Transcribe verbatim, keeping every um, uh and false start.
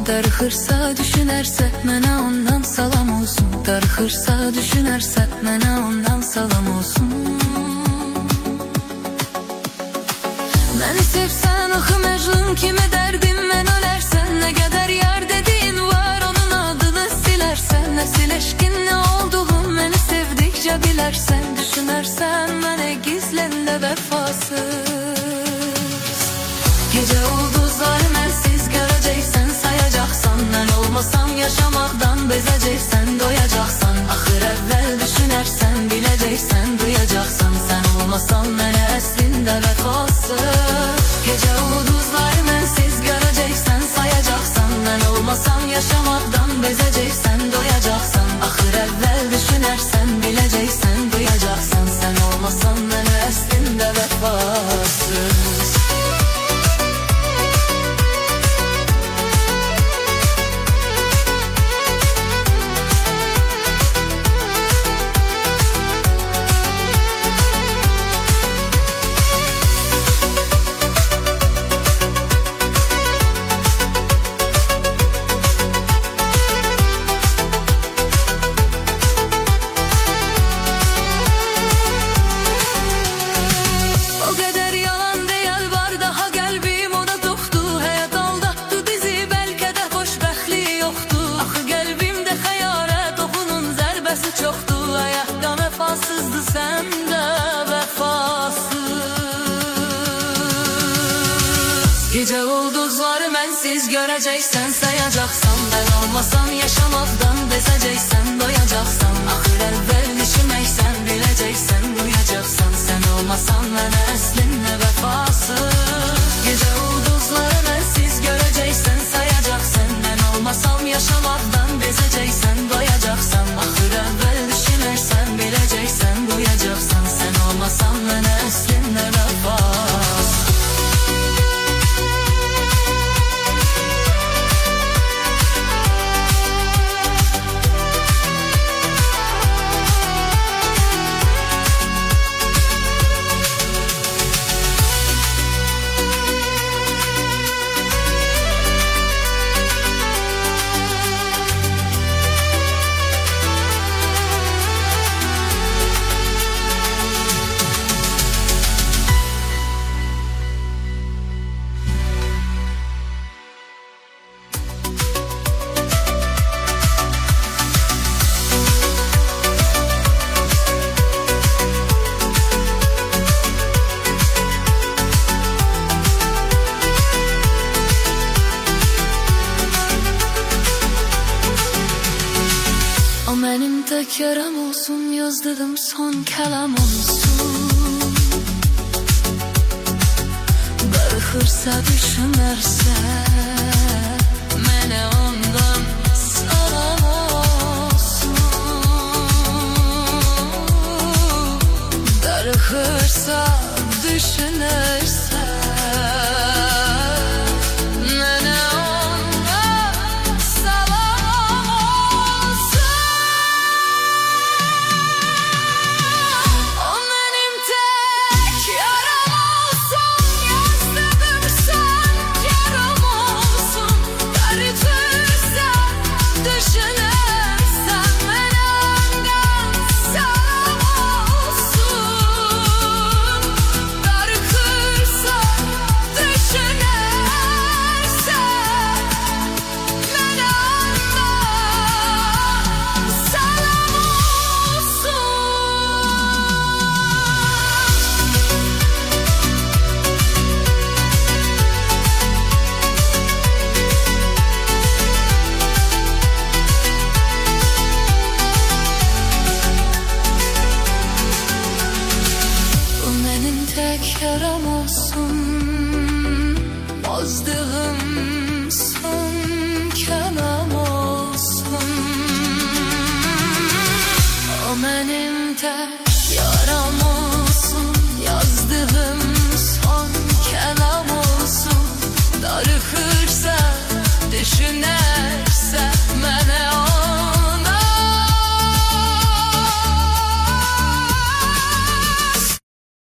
Darıxırsa düşünərsə mənə ondan salam olsun. Darıxırsa düşünərsə mənə ondan salam olsun. Məni sevsən axı Məcnun kimi dərdim mən ölərsən. Nə qədər yar dediyin var onun adını silərsən. Nəsil eşkin nə olduğum məni sevdikcə bilərsən. Düşünərsən mənə gizləndə vəfasız. Gecə ulduzları mənsiz görəcəksən, sayacaqsan. Mən olmasam yaşamaqdan bezəcəksən, doyacaqsan. Axır əvvəl düşünərsən, biləcəksən, duyacaqsan. Sən olmasan mənə əslində vəfasız. Gecə ulduzları mənsiz görəcəksən, sayacaqsan. Mən olmasam yaşamaqdan bezəcəksən, doyacaqsan. Axır əvvəl düşünərsən, biləcəksən, duyacaqsan. Sən olmasan mənə əslində vəfasız. Gecə ulduzları mənsiz görəcəksən, sayacaqsan. Ben olmasam yaşamaqdan bezəcəksən, doyacaqsan. Axır əvvəl düşünməksən, biləcəksən, duyacaqsan. Sən olmasan mənə əslində vəfasız. Gecə ulduzları mənsiz görəcəksən, sayacaqsan. Ben olmasam yaşamaqdan bezəcəksən, doyacaqsan. Axır əvvəl düşünərsən, biləcəksən, duyacaqsan. Sən olmasan mənə əslində vəfasız. Mənim tək yaram olsun, yazdığım son kəlam olsun. Darıxırsa düşünərsə mənə ondan salam olsun. Darıxırsa düşünərsə yaram olsun, yazdığım